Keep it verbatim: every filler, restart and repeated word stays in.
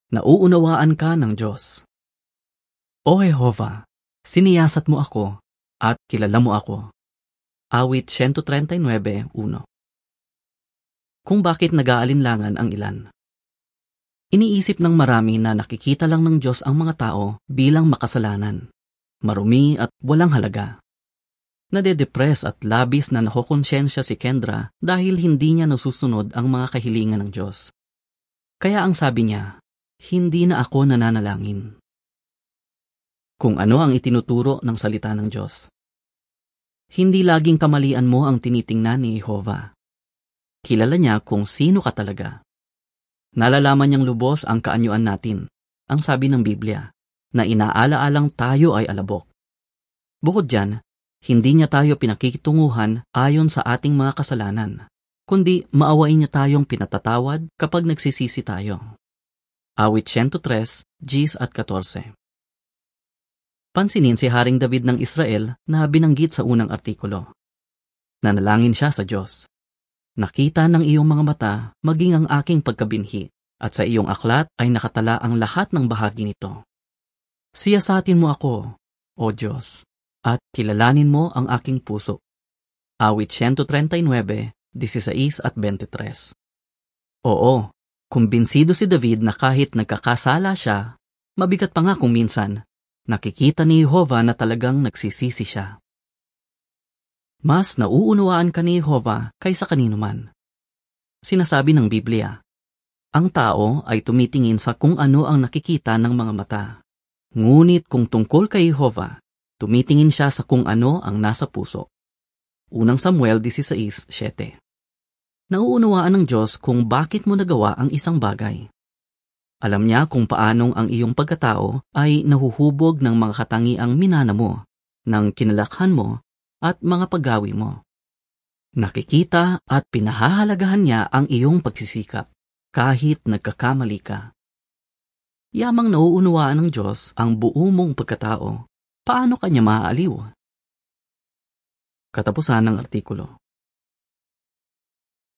Nauunawaan ka ng Diyos. O Jehova, siniyasat mo ako at kilala mo ako. Awit one thirty-nine, one. Kung bakit nag-aalinlangan ang ilan. Iniisip ng marami na nakikita lang ng Diyos ang mga tao bilang makasalanan, marumi at walang halaga. Nade-depress at labis na nakokonsyensya si Kendra dahil hindi niya nasusunod ang mga kahilingan ng Diyos. Kaya ang sabi niya, hindi na ako nananalangin. Kung ano ang itinuturo ng salita ng Diyos. Hindi laging kamalian mo ang tinitingnan ni Jehova. Kilala niya kung sino ka talaga. Nalalaman niyang lubos ang kaanyuan natin, ang sabi ng Biblia, na inaala-alang tayo ay alabok. Bukod dyan, hindi niya tayo pinakikitunguhan ayon sa ating mga kasalanan, kundi maawain niya tayong pinatatawad kapag nagsisisi tayo. Awit one oh three, Gs at fourteen. Pansinin si Haring David ng Israel na binanggit sa unang artikulo. Nanalangin siya sa Diyos. Nakita ng iyong mga mata maging ang aking pagkabinhi, at sa iyong aklat ay nakatala ang lahat ng bahagi nito. Siyasatin mo ako, O Diyos, at kilalanin mo ang aking puso. Awit one thirty-nine, sixteen at twenty-three. Oo, kumbinsido si David na kahit nagkakasala siya, mabigat pa nga kung minsan, nakikita ni Jehova na talagang nagsisisi siya. Mas nauunawaan ka ni Jehova kaysa kanino man. Sinasabi ng Biblia, ang tao ay tumitingin sa kung ano ang nakikita ng mga mata. Ngunit kung tungkol kay Jehova, tumitingin siya sa kung ano ang nasa puso. Unang Samuel sixteen, seven. Nauunawaan ng Diyos kung bakit mo nagawa ang isang bagay. Alam niya kung paanong ang iyong pagkatao ay nahuhubog ng mga katangiang minana mo, ng kinalakhan mo, at mga paggawi mo. Nakikita at pinahahalagahan niya ang iyong pagsisikap, kahit nagkakamali ka. Yamang nauunawaan ng Diyos ang buo mong pagkatao, paano kanya maaaliw? Katapusan ng artikulo.